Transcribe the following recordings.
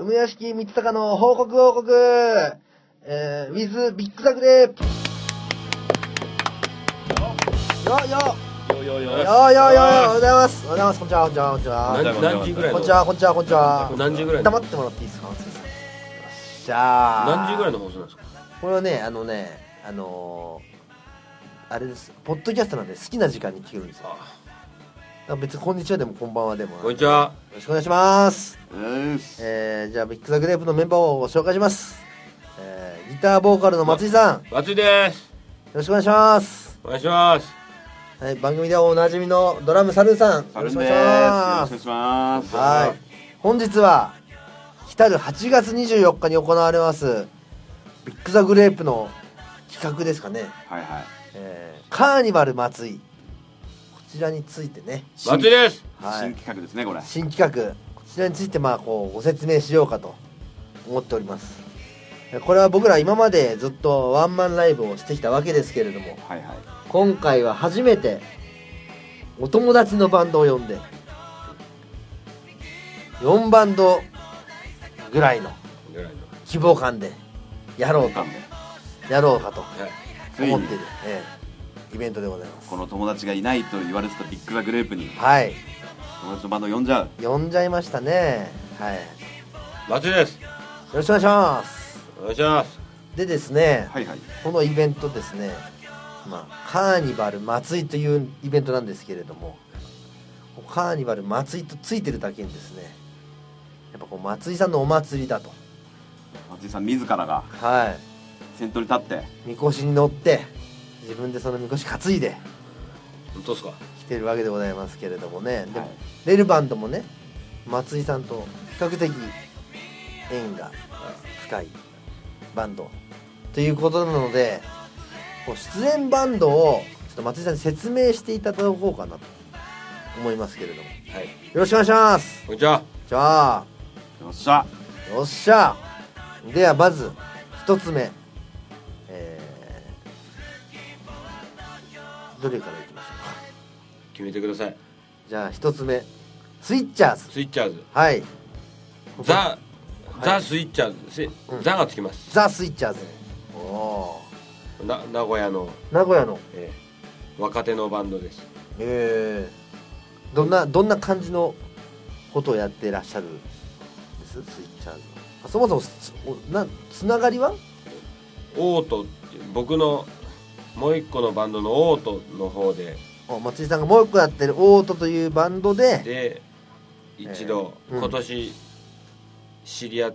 梅屋敷光隆の報告報告、with ビッグザグレープ。よよよおはようございます。こんにちはこんにちは。 何時ぐらいのこんにちはこんにちはこんにちは。 何時ぐらいの黙ってもらっていいですか。よっしゃー。 何時ぐらいの放送なんですか。 これはねあれです。ポッドキャストなんで好きな時間に聞けるんですよ。別にこんにちはでもこんばんはでも。 こんにちは。 よろしくお願いします。じゃあビッグザグレープのメンバーをご紹介します。ギターボーカルの松井さん。 松井です。 よろしくお願いします。 お願いします。 はい、番組ではおなじみのドラムサルーさん。よろしくお願いします。 よろしくお願いします。 はい。本日は来る8月24日に行われますビッグザグレープの企画ですかね。 はいはい。 カーニバル松井。こちらについてね。 松井です。 はい、 新企画ですねこれ。 新企画。こちらについてご説明しようかと思っております。これは僕ら今までずっとワンマンライブをしてきたわけですけれども、 はいはい。 今回は初めてお友達のバンドを呼んで4バンドぐらいの希望感でやろうかと思っている、イベントでございます。 この友達がいないと言われてたビッグザグレープに、 はい、 友達のバンドを呼んじゃいましたね。はい、 松井です。 よろしくお願いします。 お願いします。 でですね、 はいはい。 このイベントですね、カーニバル松井というイベントなんですけれども、カーニバル松井とついてるだけにですね、やっぱ松井さんのお祭りだと。 松井さん自らが先頭に立ってみこしに乗って自分でそのみこし担いで本当ですか。 来てるわけでございますけれどもね。でも、 はい、 レルバンドもね松井さんと比較的縁が深いバンドということなので、出演バンドをちょっと松井さんに説明していただこうかなと思いますけれども、 はい、 よろしくお願いします。 こんにちは。 じゃあよっしゃよっしゃ。ではまず一つ目、どれからいきましょうか。 決めてください。 じゃあ一つ目、スイッチャーズ。 スイッチャーズ。 はい。 ザスイッチャーズ、ザがつきます。 ザスイッチャーズ。おー。名古屋の若手のバンドです。 どんな感じのことをやってらっしゃるんです？スイッチャーズ。そもそもつながりは？ オートって僕のもう一個のバンドのオートの方で、 松井さんがもう一個やってるオートというバンドで一度今年知り合って、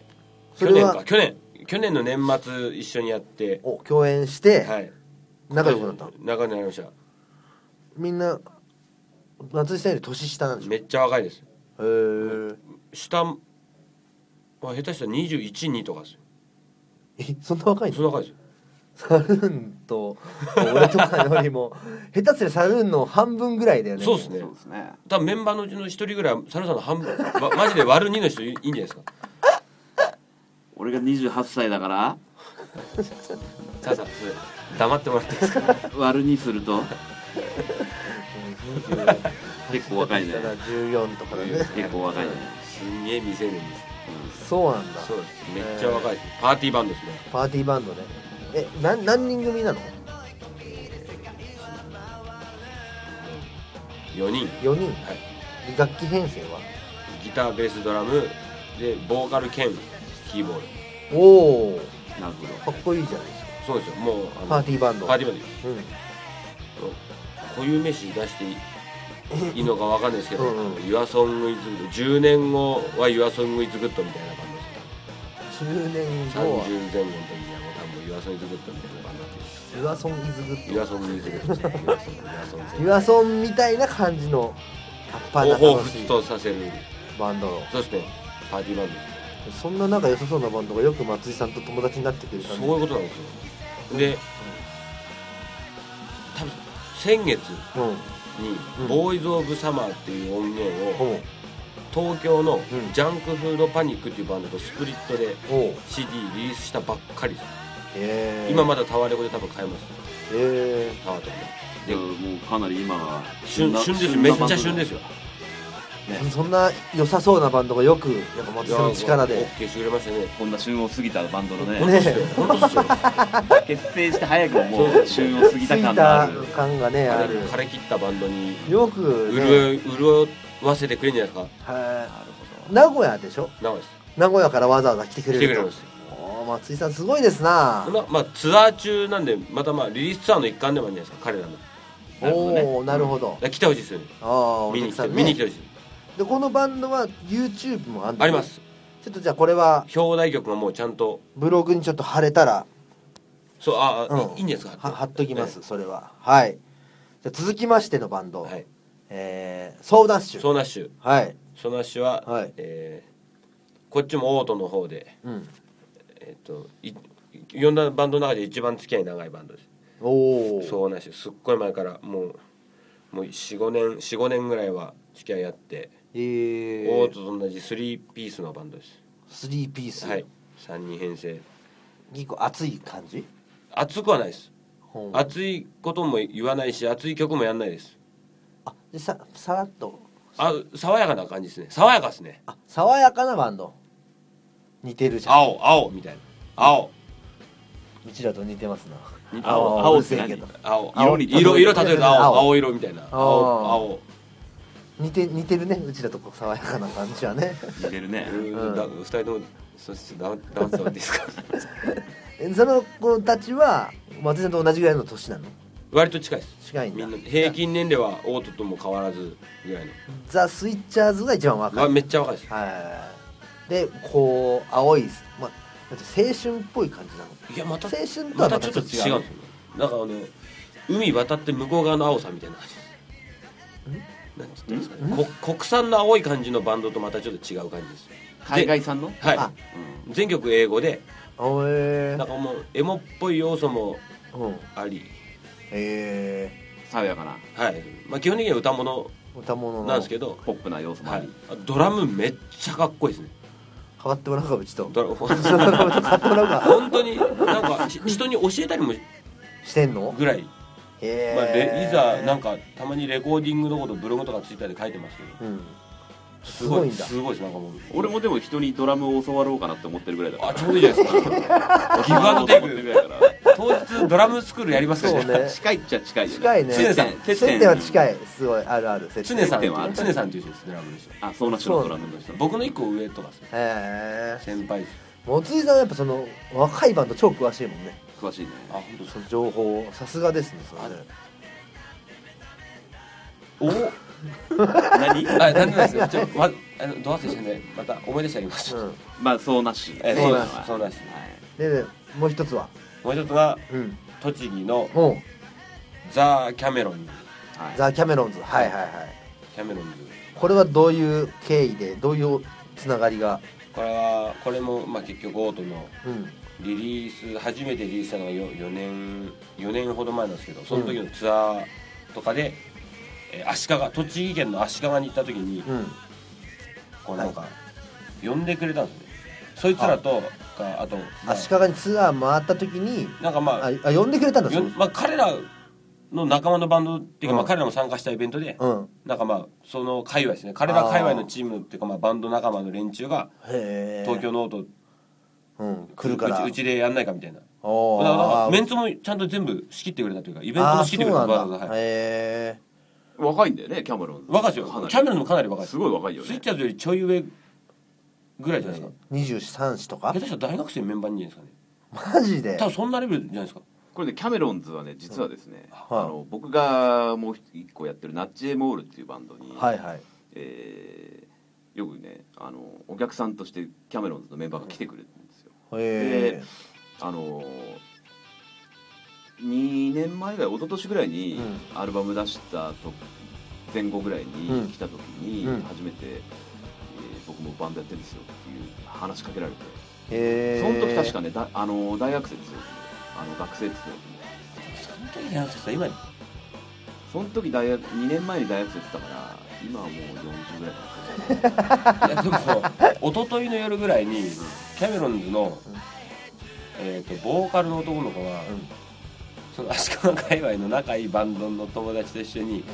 去年の年末一緒にやって共演して、 はい、 仲良くなった。 仲良くなりました。 みんな松井さんより年下なんでしょ？ めっちゃ若いです。下は下手したら21、2とかですよ。 そんな若いの？ そんな若いですよ。 サルーンと俺とかよりも下手すりゃサルーンの半分ぐらいだよね。 そうですね。多分メンバーのうちの一人ぐらいサルーンさんの半分マジで割る2の人いいんじゃないですか。 俺が28歳だからさあそれ黙ってもらっていいですか。 割る2すると結構若いね。 14とかだね。 結構若いね。 すんげえ未成年です。 そうなんだ。 そうです。めっちゃ若いです。パーティーバンドですね。 パーティーバンドね。何人組なの ？4人。 4人。 はい。 楽器編成はギター、ベース、ドラムでボーカル兼キーボード。 おお。 なるほど。 かっこいいじゃないですか。 そうですよ。もうパーティーバンド。 パーティーバンド。うん。こういう飯出していいのかわかんないですけど、Your Song is Good。10年後は Your Song is Good みたいなバンドです。 10年後は 30前後の時にはもう多分 Your Song is Good みたいなバンドです。 Your Song is Good。 Your Song is Good。 Your Song みたいな感じの葉っぱな彷彿とさせるバンド。 そうですね。パーティーバンド。 そんな仲良さそうなバンドがよく松井さんと友達になってくる感じ。 そういうことなんですよ。で、多分先月にボーイズ・オブ・サマーっていう音源を東京のジャンクフードパニックっていうバンドとスプリットで CD リリースしたばっかりです。今まだタワレコで多分買えます。タワーとかでもうかなり今が旬ですよ。めっちゃ旬ですよ。 そんな良さそうなバンドがよくやっぱ松井さんの力で OK してくれましたね。 こんな旬を過ぎたバンドのね本当ですよ結成して早くももう旬を過ぎた感がある感がねある枯れ切ったバンドによく潤わせてくれるんじゃないですか。 はい、なるほど。名古屋でしょ。 名古屋です。 名古屋からわざわざ来てくれると。 来てくれます。 松井さんすごいですな。 まあツアー中なんでまたリリースツアーの一環でもあるんじゃないですか彼らの。 おお、なるほど。 来てほしいですよね。見に来てほしい。 でこのバンドは YouTube もあります。 ちょっとじゃあこれは表題曲がもうちゃんとブログにちょっと貼れたらそういいんですか。 貼っときます、それは。はい。じゃあ続きましてのバンド、ソーダッシュ。 ソーダッシュ。 はい。 ソーダッシュは、こっちもオートの方で、呼んだバンドの中で一番付き合い長いバンドです。 おお。 ソーダッシュすっごい前からもう45年ぐらいは付き合いあって、オートと同じ3ピースのバンドです。 3ピース。 はい。3人編成。 結構熱い感じ？ 熱くはないです。熱いことも言わないし熱い曲もやんないです。 でさらっと爽やかな感じですね。爽やかですね。 爽やかなバンド。似てるじゃん。 青みたいな。青。 うちらと似てますな。 青って何？ 色例えると青色みたいな。青。 似てるね。うちらと爽やかな感じはね。 似てるね。 2人ともそうです。ダンサーですか。 その子たちは松井さんと同じぐらいの年なの？ 割と近いです。 近いんだ。 みんな平均年齢はオートとも変わらずぐらいの。 ザ・スイッチャーズが一番若い。 めっちゃ若いです。 でこう青い、青春っぽい感じなの。 いやまた青春とはまたちょっと違うんですよ。なんか海渡って向こう側の青さみたいな感じです。なんて言ったんですかね。国産の青い感じのバンドとまたちょっと違う感じです。 海外産の？ はい。全曲英語で。 なんかもうエモっぽい要素もあり。 爽やかな。 はい。基本的には歌物なんですけど、 ポップな要素もあり。 ドラムめっちゃかっこいいですね。 変わってもらうかうちと。 変わってもらうか。本当になんか人に教えたりもしてんの？ ぐらい。いざなんかたまにレコーディングのことブログとかツイッターで書いてますけど。 すごいんだ。 すごいです。なんかもう俺もでも人にドラムを教わろうかなって思ってるぐらいだから。 ちょうどいいじゃないですか。ギブアンドテイクぐらいだから。当日ドラムスクールやりますからね。 近いっちゃ近いよね。 近いね。接点は近い。すごいあるある。 常さんっていう人です。ドラムの人。 そうな人のドラムの人。 僕の一個上とかですね。先輩です。 松井さんやっぱその若いバンド超詳しいもんね。 詳しいね。 本当その情報さすがですね。 何？なんでないですよ。どう忘れしてね。また思い出してあげます。 そうなし。 そうなし。 でもう一つは栃木のザ・キャメロンズ。 ザ・キャメロンズ。はい。 キャメロンズ。 これはどういう経緯でどういうつながりが？ これも結局オートのリリース初めてリリースしたのが4年ほど前なんですけど、その時のツアーとかで。栃木県の足利に行った時に、こうなんか呼んでくれたんですね。そいつらとあと足利にツアー回った時になんか呼んでくれたんだ。 彼らの仲間のバンドっていうか彼らも参加したイベントで、なんかその界隈ですね。彼ら界隈のチームっていうかバンド仲間の連中が東京のオート来るからうちでやんないかみたいな。だからメンツもちゃんと全部仕切ってくれたというかイベントも仕切ってくれた。 若いんだよね、キャメロンズ。 若いですよ。キャメロンズもかなり若い。 すごい若いよね。 スイッチャーズよりちょい上ぐらいじゃないですか。 23歳とか。 下手したら大学生メンバーにいるんですかね。マジで。 多分そんなレベルじゃないですか。 これね、キャメロンズはね、実はですね、僕がもう一個やってるナッチエモールっていうバンドに、よくね、お客さんとしてキャメロンズのメンバーが来てくれるんですよ。で、2年前ぐらい、一昨年ぐらいにアルバム出した前後ぐらいに来た時に初めて僕もバンドやってるんですよっていう話しかけられて、その時確かね大学生ですよ。学生ですよ。 その時大学生今その時2年前に大学生って言ったから今はもう40ぐらいかな。 いやでも一昨日の夜ぐらいにキャメロンズのボーカルの男の子がその足利界隈の仲いいバンドの友達と一緒に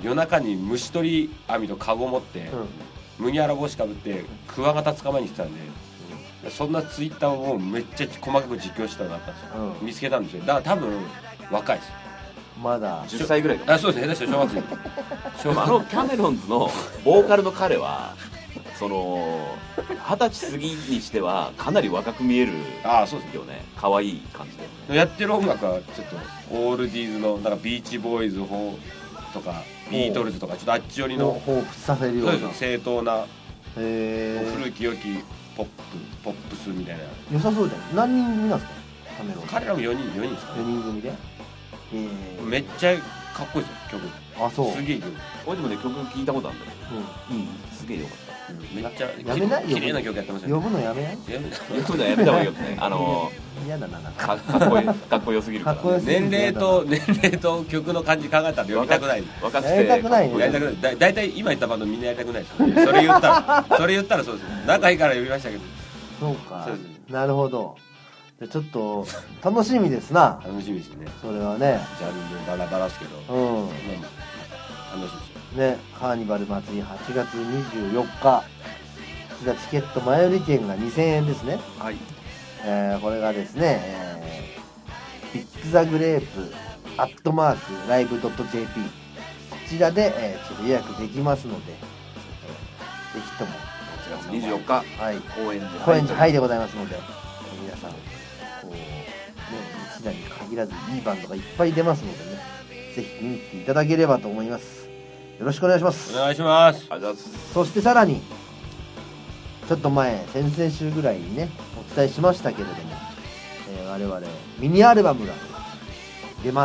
夜中に虫取り網とカゴ持って、麦わら帽子かぶってクワガタ捕まえに来てたんで、そんなツイッターをめっちゃ細かく実況してたのがあったんですよ、見つけたんですよ。だから多分若いです。 まだ 10歳ぐらいか。 そうですね、下手したら小学生キャメロンズのボーカルの彼はその20歳過ぎにしてはかなり若く見えるそうですよね。可愛い感じでやってる音楽はちょっとオールディーズのなんかビーチボーイズとかビートルズとかちょっとあっち寄りの彷彿させるような正当な古き良きポップスみたいな。 良さそうじゃん。何人組なんですかカメロン？ 彼らも4人ですかね。 4人組でめっちゃかっこいいですよ曲。 そうすげえ曲。 俺でもね曲聞いたことあるんだけど、すげえよかった。 めっちゃやめない綺麗な曲やってますよ。 呼ぶのやめない？ 呼ぶのやめた方がいいよね。 嫌だな、 かっこよすぎるから。 年齢と曲の感じ考えたら呼びたくない。 分かってやりたくないね。 やりたくない。だいたい今言ったバンドみんなやりたくないです。それ言ったらそうです。仲いいから呼びましたけど。 そうか。なるほど。じゃちょっと楽しみですな。 楽しみですね。 それはね。 ジャンルバラバラですけど。楽しみですよ。 ね、カーニバル祭り8月24日。チケット前売り券が2000円ですね。 はい。 これがですね、ビッグザグレープ@live.jp こちらで、ちょっと予約できますので、ぜひとも 8月24日、 はい、 高円寺ハイでございますので、皆さんこうね、一打に限らずいいバンドがいっぱい出ますのでね、ぜひ見に来ていただければと思います。よろしくお願いします。 お願いします。 そしてさらにちょっと前、先々週ぐらいにねお伝えしましたけれども、我々ミニアルバムが出ます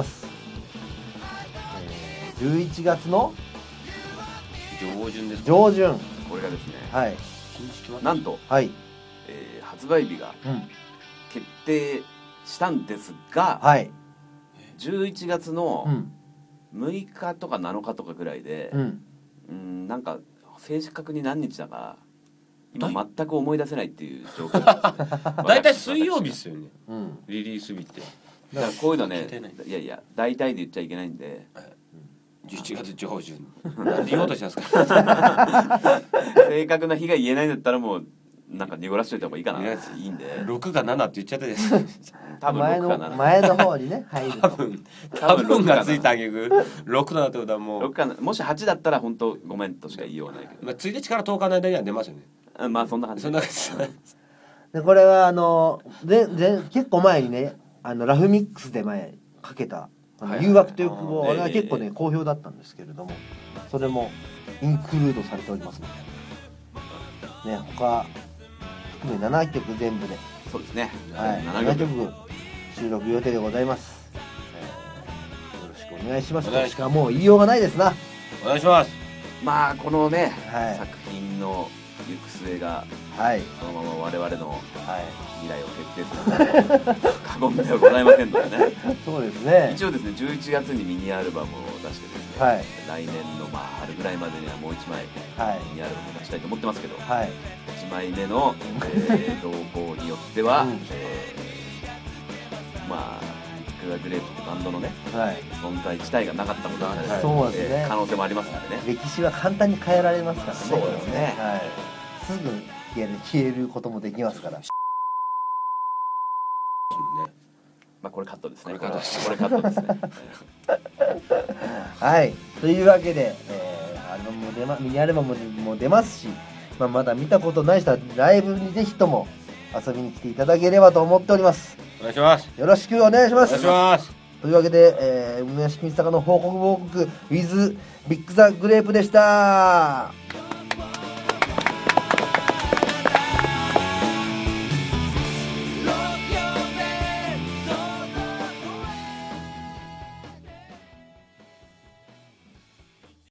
。11月の上旬です。 上旬。 これがですね、 はい。 なんと、 はい。 発売日が決定したんですが、 はい。 11月の6日とか7日とかぐらいで、なんか正確に何日だか今全く思い出せないっていう状況です。 だいたい水曜日ですよね、リリース日って。 だからこういうのね、いや大体で言っちゃいけないんで、 11月上旬何で言おうとしたんですか。 正確な日が言えないんだったらもうなんか濁らしといた方がいいかな。いいんで 6か7って言っちゃったです。 多分6か7、 前の方にね入ると多分がついたあげく6となってことはもう 6か7、もし8だったら本当ごめんとしか言いようがないけど、 1日から10日の間には出ますよね。 まあそんな感じ。 でこれは結構前にねラフミックスで前かけた誘惑という曲を俺は結構ね好評だったんですけれども、それもインクルードされておりますのでね、他含め7曲全部で、 そうですね、 はい、7曲収録予定でございます。よろしくお願いしますとしかもう言いようがないですな。 お願いします。 まあこのね、 はい、 作品の行く末が、 はい、 そのまま我々の未来を決定する過言ではございませんのでね。 そうですね。 一応ですね、11月にミニアルバムを出してですね、 はい、 来年の春ぐらいまでにはもう1枚、ミニアルバムを出したいと思ってますけど、 はい、 1枚目の、動向によっては、まあビッグザグレープってバンドのね、存在自体がなかったことになる、 そうですね、 可能性もありますのでね。 歴史は簡単に変えられますからね。 そうですね、 はい、すぐ消えることもできますから。 まあこれカットですね。 これカットですね。 はい、というわけで、ミニアルバムも出ますし、まだ見たことない人はライブにぜひとも遊びに来ていただければと思っております。 お願いします。 よろしくお願いします。 お願いします。 というわけで、梅屋敷金坂の報告 with ビッグザグレープでした。